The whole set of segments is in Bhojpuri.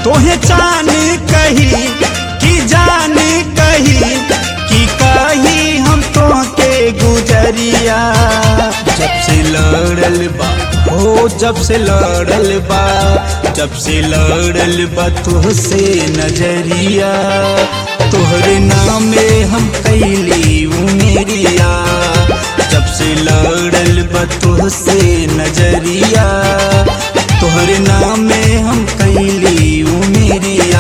तोहे चान कही कि जान कही कि कही हम तोहके गुजरिया। जब से लड़ल बा हो जब से लड़ल बा जब से लड़ल बा तुहसे नजरिया। तोहरे नामे हम कैली उमेरिया। जब से लड़ल बा तुहसे नजरिया। तोहरे नामे हम कैली उमेरिया।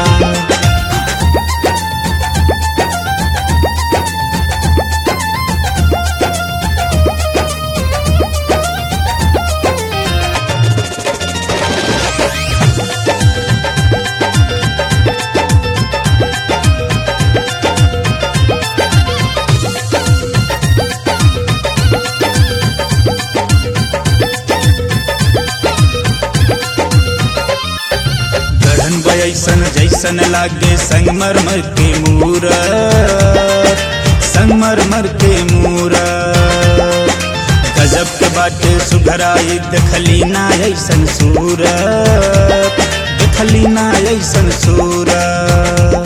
ऐसन जैसन लागे संगमरमर के मूरत संगमरमर के मूरत। गजब के बाटे सुघराई देखली ना ऐसन सूरत देखली ना ऐसन सूरत।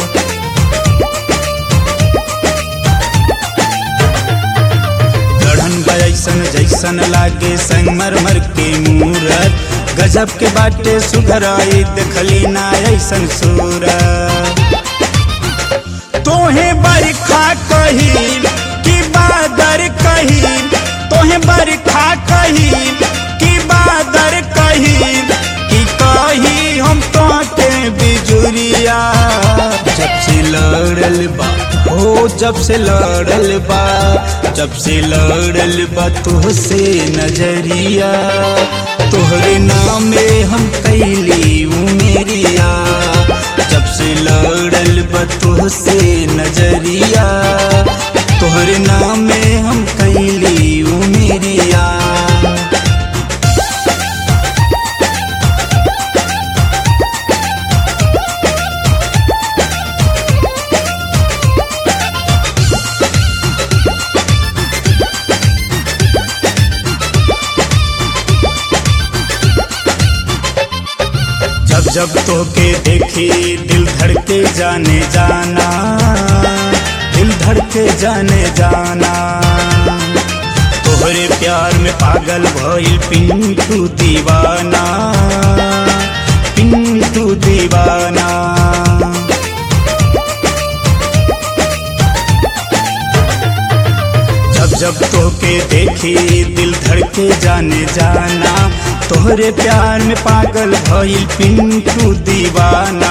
गढ़न ऐसन जैसन लागे संगमरमर के मूरत। गजब के बाटे सुघराई देखली ना ऐसन सूरत। तोहे बरखा कही कि बादर कही तोहे बरखा कही कि बादर कही कि कही हम तोहके बिजुरिया। जब से लड़ल बा हो जब से लड़ल बा जब से लड़ल बा तुहसे नजरिया। तोहरे नामे हम कैली उमेरिया। जब से लड़ल बा तुहसे नजरिया। तोहरे नामे हम कैली उमेरिया। जब जब तोके देखी दिल धड़के जाने जाना दिल धड़के जाने जाना। तोहरे प्यार में पागल भइल पिंटू दीवाना पिंटू दीवाना। जब जब तोके देखी दिल धड़के जाने जाना। तोहरे प्यार में पागल भइल पिंटू दीवाना।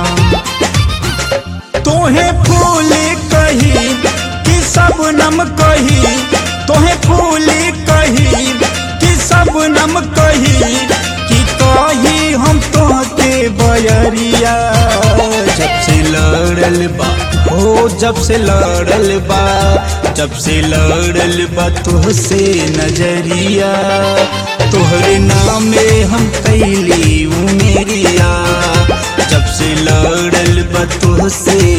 तोहे फूल कही कि सबनम कही तोहे फूल कही कि सबनम कही कि कही हम तोहके बयरिया। जब से लड़ल बा हो जब से लड़ल बा जब से लड़ल बा तुहसे नजरिया। तोहरे नामे हम कैली उमेरिया। जब से लड़ल बा तुहसे